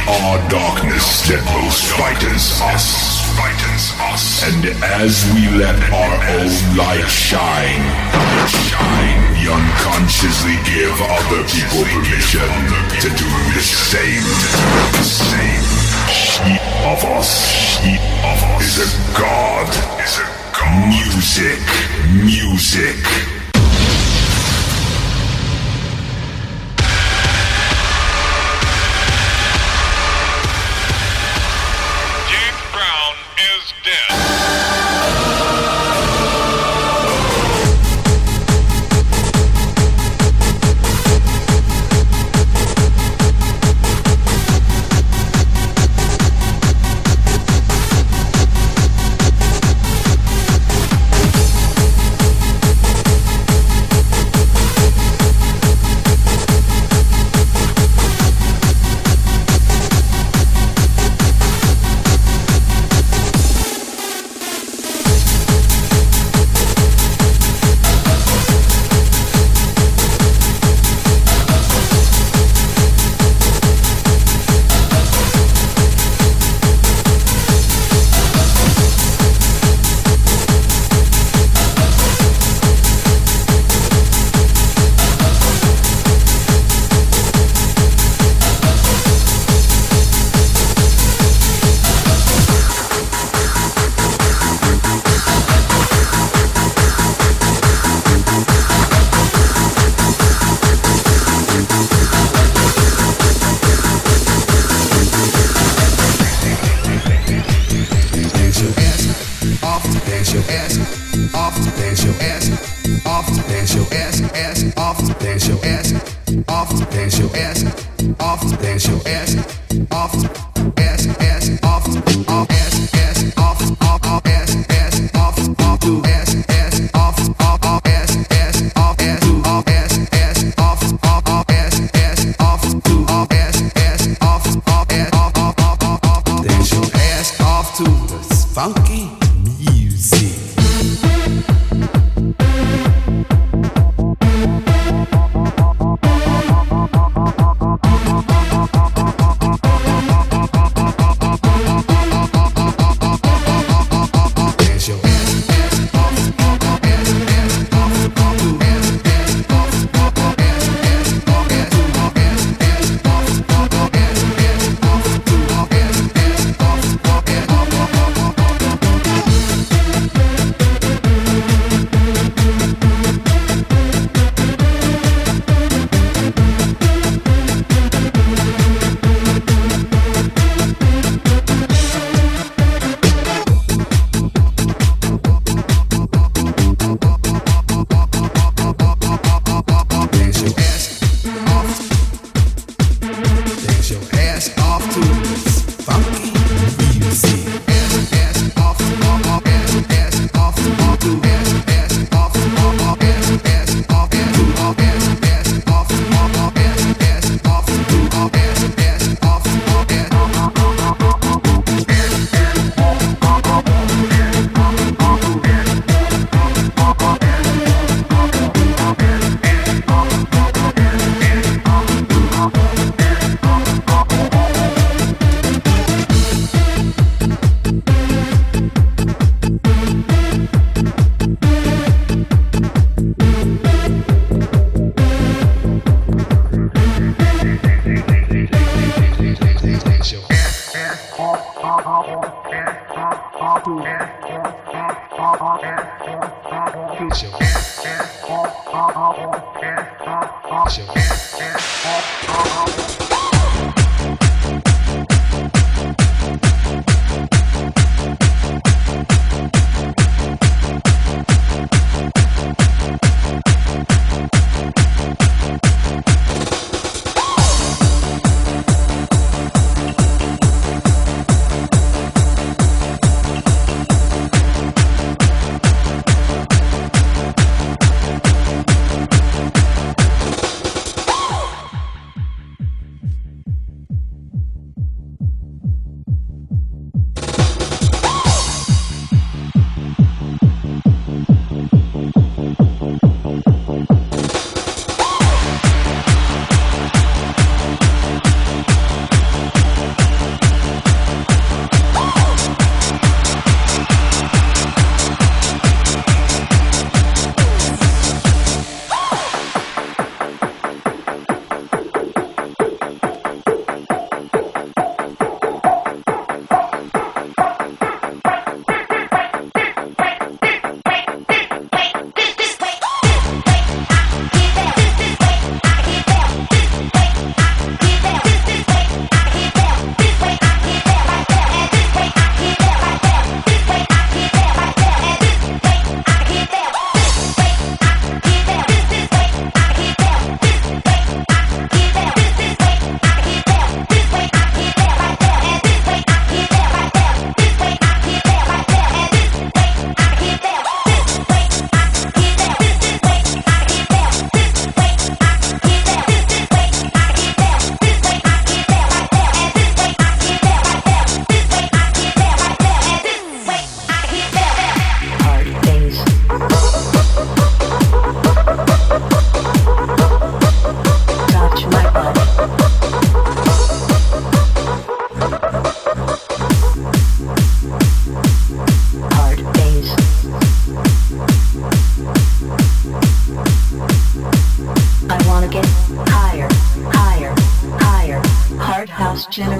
are darkness that most frightens us. And as we let our own light shine, we unconsciously give other people permission to do the same. Each of us is a god. Music.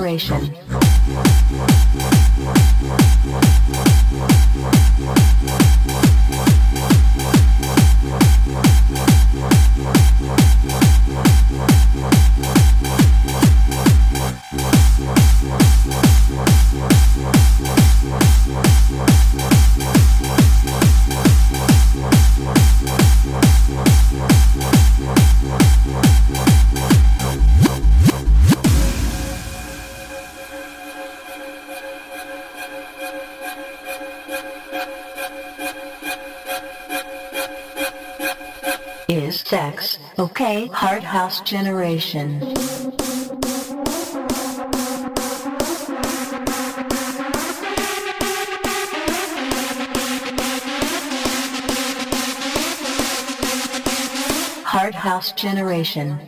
Generation. Is sex okay? Hard House Generation. Hard House Generation.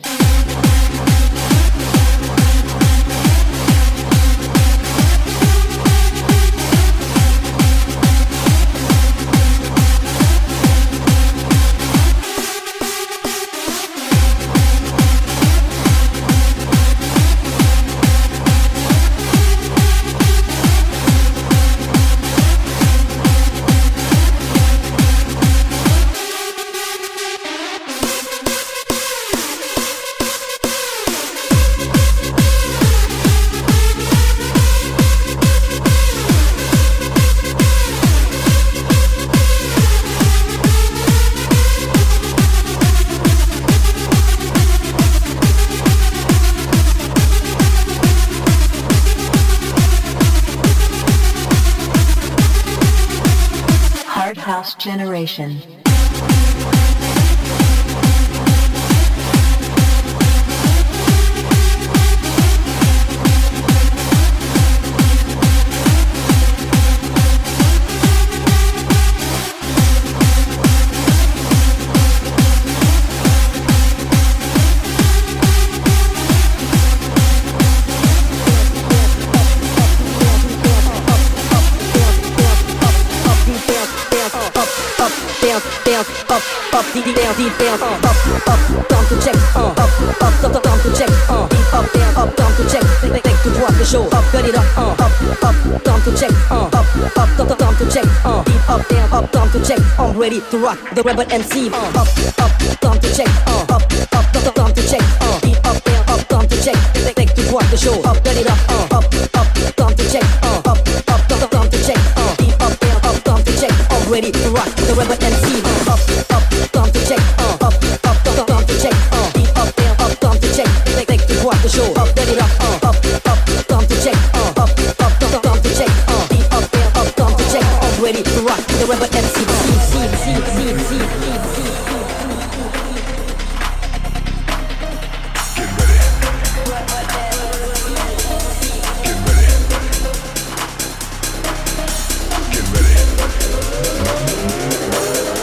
House Generation. Down to check, down to check, down to check, take to drop the show, get it up, down to check, down to check, down to check, I'm ready to rock the rebel MC, down to check, down to check, down to check, take to drop the show, get it up, down to check, down to check, down to check, I'm ready to rock the rebel MC, down to check, down to check, down to check, take to drop the show, get it up, down to check, down to check, down to check, I'm ready to rock the rebel MC. Get ready.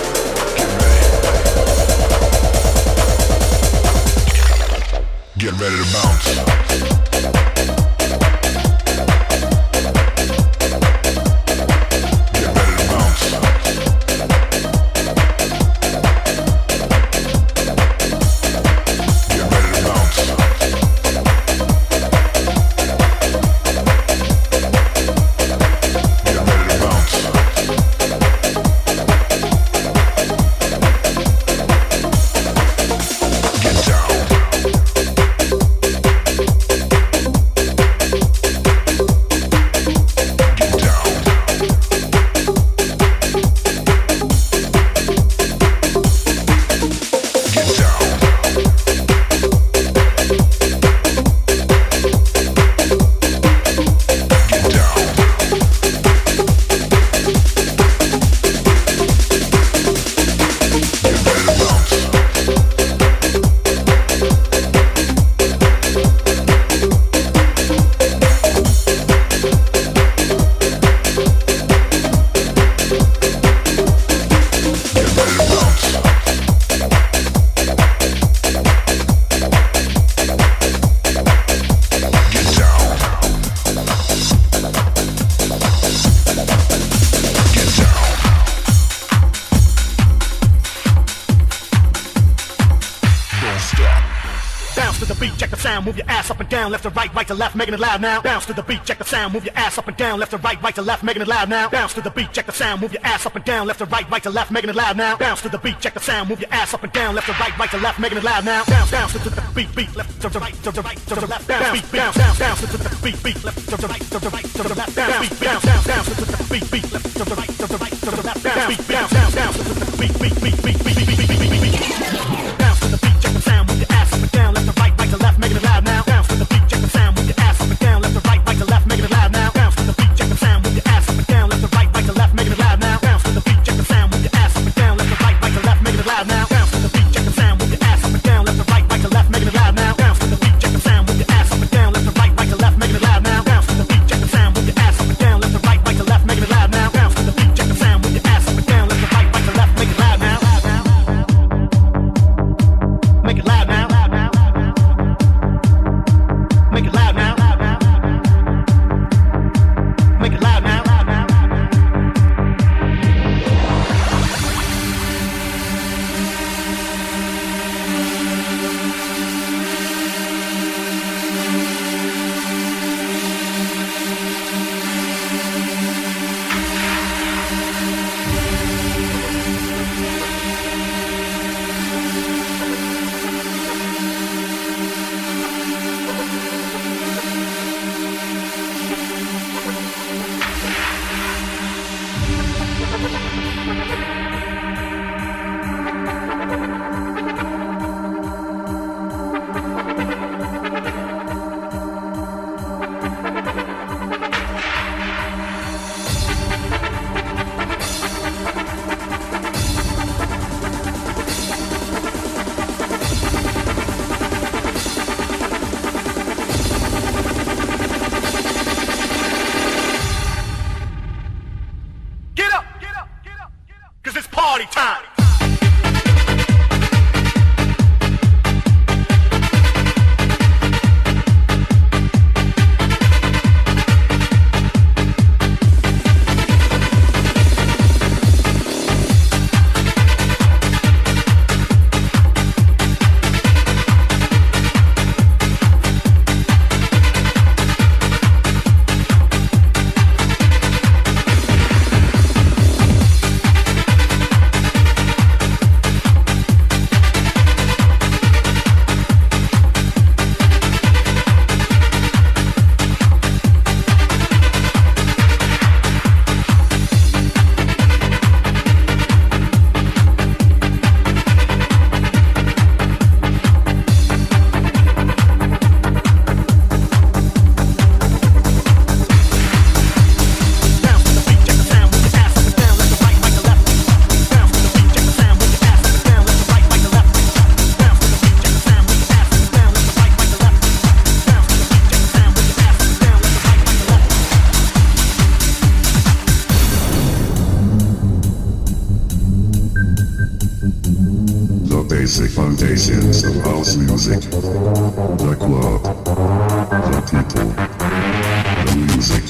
sound, move your ass up and down, left to right, right to left, making it loud now. Bounce to the beat, check the sound, move your ass up and down, left to right, right to left, making it loud now. Bounce to the beat, check the sound, move your ass up and down, left to right, right to left, making it loud now. Bounce to the beat, check the sound, move your ass up and down, left to right, right to left, making it loud now. Bounce, bounce to the beat, beat, left to the right, to the right, to the left, bounce, beat, bounce, bounce, bounce to the beat, beat, left to the right, to the right, to the left, bounce, beat, bounce, bounce, bounce to the beat, beat, left to the right, to the right, to the left, bounce, beat, bounce, bounce, bounce to the beat, beat, beat, beat, beat, beat, beat, beat, beat. Bounce to the beat, check the sound, move your ass up and down, left to right, right to left, making it loud now. Bounce to the beat, check the sound, move your ass up and down, left to right, right to left, making it loud now. Bounce to the beat, check the sound, move your ass up and down, left to right, right to left, making it loud now. Bounce to the beat, check the sound, move your ass up and down, left to right, right to left, making it loud now. Bounce to the beat, check the sound, move your ass up and down, left to right, right to left, making it loud now. Bounce to the beat, check the sound, move your ass up and down, left to right, right to left, making it loud now. Bounce to the beat, check the sound, move your ass up and down, left to right, right to left, making it loud now. Bounce to the beat, check the sound, move your ass up and down, left to right, right to left, make it loud now. Make it loud now. Make it loud now. Make it loud now. Basic foundations of house music. The club, the people, the music.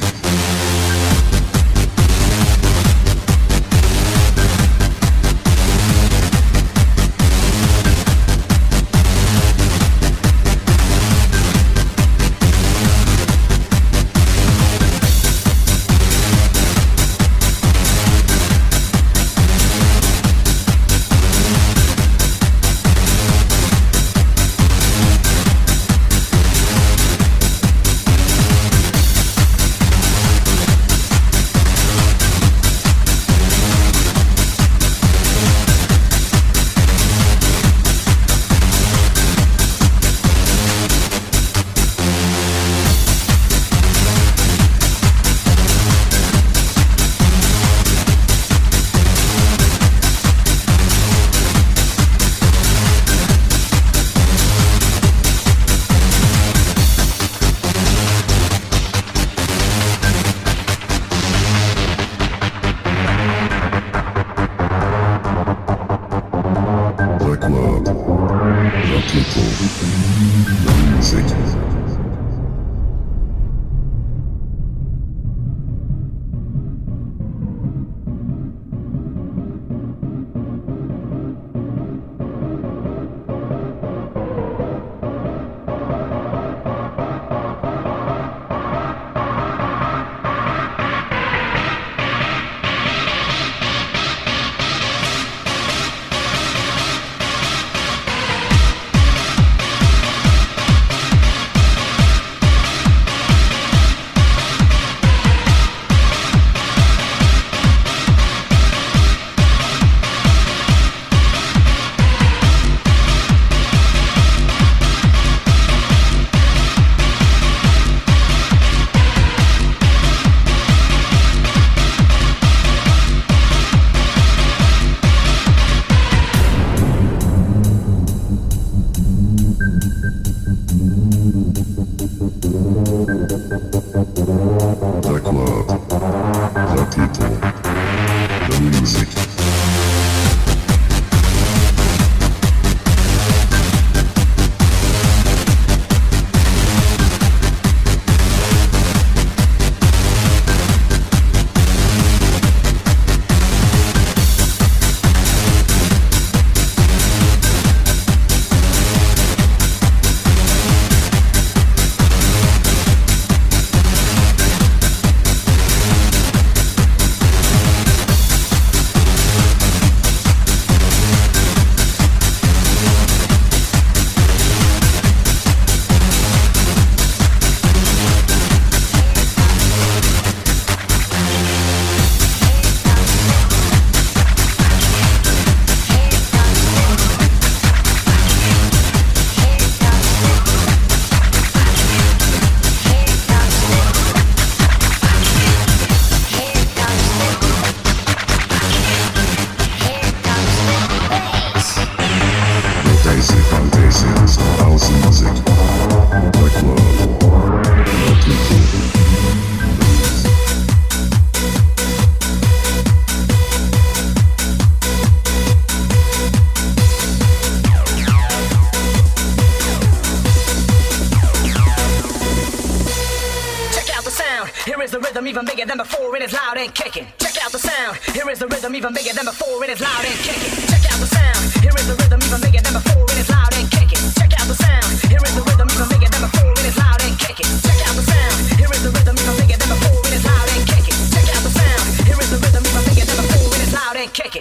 sound. Here is the rhythm even bigger than before. It is loud and kicking. Check out the sound. Here is the rhythm even bigger than before. It is loud and kicking. Check out the sound. Here is the rhythm even bigger than before. It is loud and kicking. Check out the sound. Here is the rhythm even bigger than before. It is loud and kicking. Check out the sound. Here is the rhythm even bigger than before. It is loud and kicking. Check out the sound. Here is the rhythm even bigger than before. It is loud and kicking.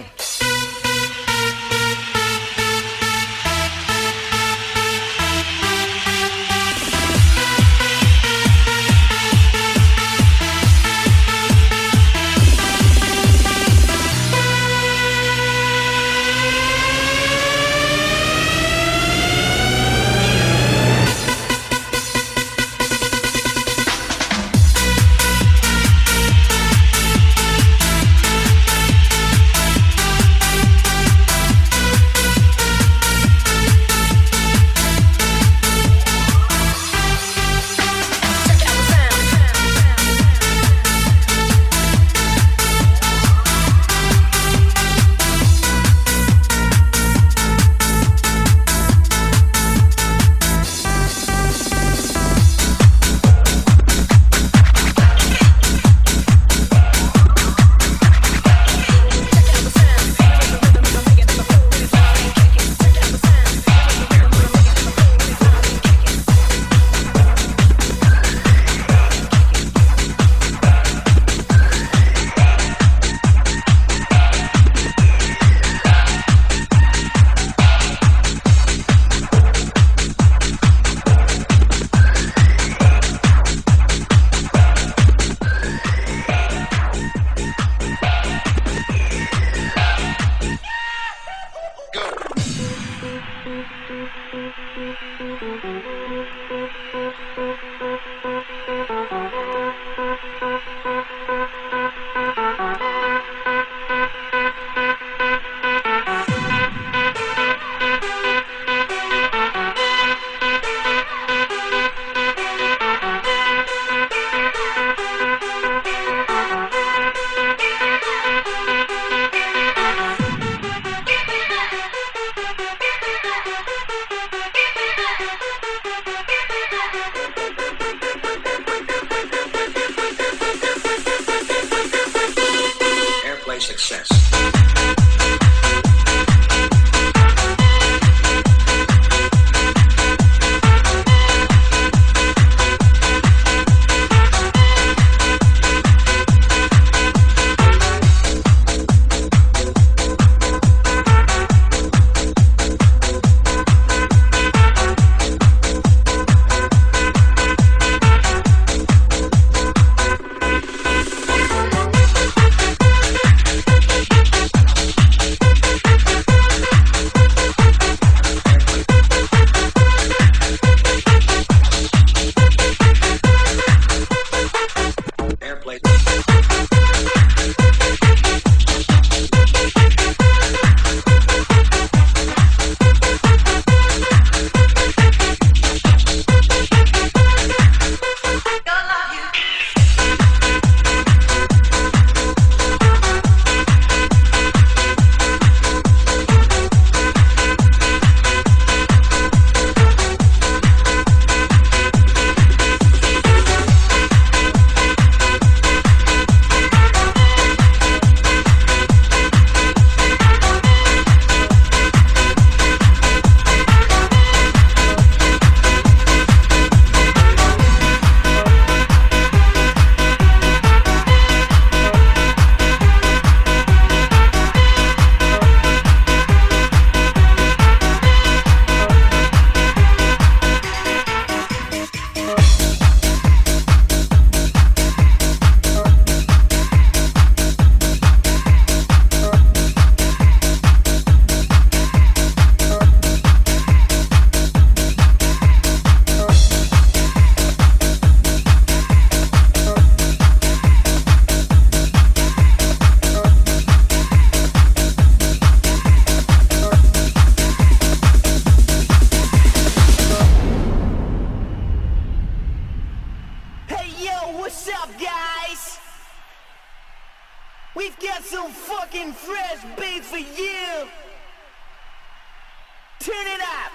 Success. We've got some fucking fresh beat for you. Turn it up.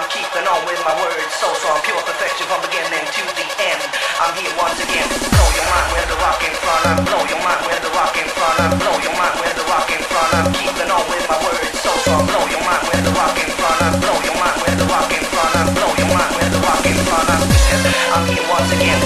I'm keeping on with my words so strong, pure perfection from beginning to the end. I'm here once again. Blow your mind with the rock in front. I'm blow your mind with the rock in front. I'm blow your mind with the rock in front. I'm keeping on with my words so strong. Blow your mind with the rock in front. I'm blow your mind with the rock in front. I'm blow your mind with the rock in front. I'm here once again.